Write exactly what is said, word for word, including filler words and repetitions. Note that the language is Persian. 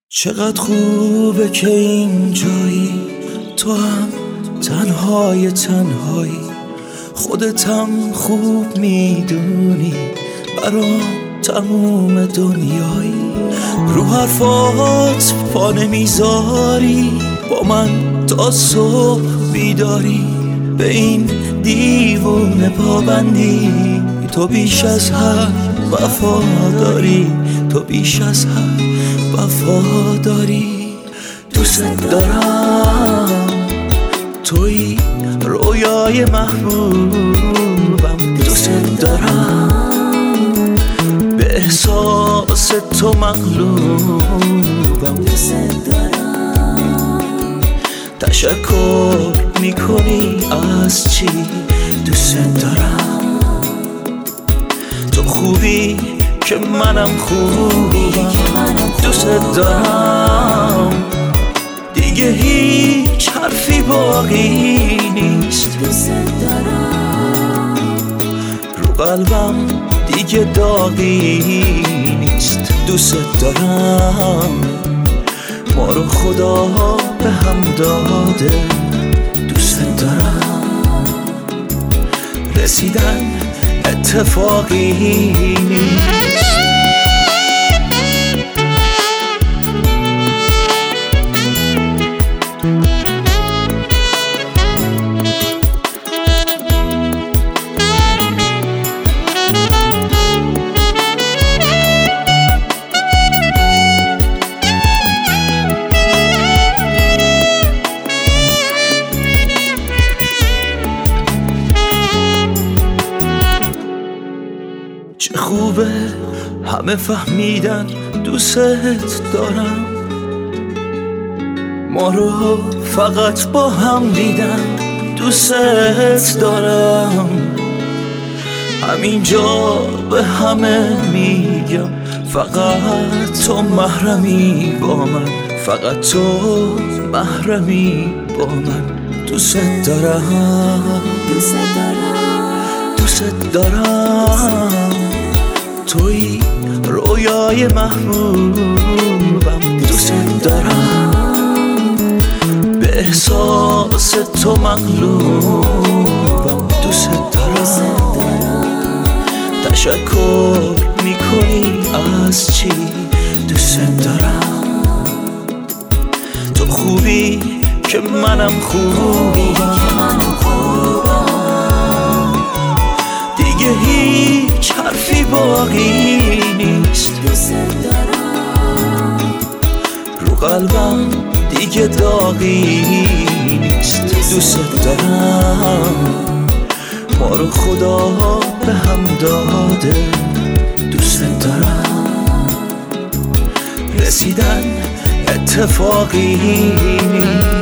چقدر خوبه که اینجایی، تو هم تنهای تنهایی، خودتم خوب میدونی برام تموم دنیایی. رو حرفات پا نمیذاری، با من تا صبح بیداری، به این دیوونه پابندی. تو بیش از هر وفاداری، تو بیش از هر وفاداری. دوست دارم، توی رویای محبوبم. دوست دارم، به احساس تو مغلوبم. دوست دارم، تشکر میکنی از چی؟ دوست دارم، تو خوبی که منم خوبم. دوست دارم، دیگه هیچ حرفی باقی نیست. دوست دارم، رو قلبم دیگه داغی نیست. دوست دارم، ما رو خدا به هم داده. دوست دارم، رسیدن اتفاقی نیست. چه خوبه همه فهمیدن دوست دارم، ما رو فقط با هم دیدن. دوست دارم، همینجا به همه میگم، فقط تو محرمی با من، فقط تو محرمی با من. دوست دارم، دوست دارم، دوست دارم، توی رویای محبوبم. دوست دارم، به احساس تو مغلوبم. دوست دارم، تشکر میکنی از چی؟ دوست دارم، تو خوبی که منم خوبم. دیگه هیچ حرفی باقی نیست. دوست دارم، رو قلبم دیگه داغی نیست. دوست دارم، ما رو خدا به هم داده. دوست دارم، رسیدن اتفاقی نیست.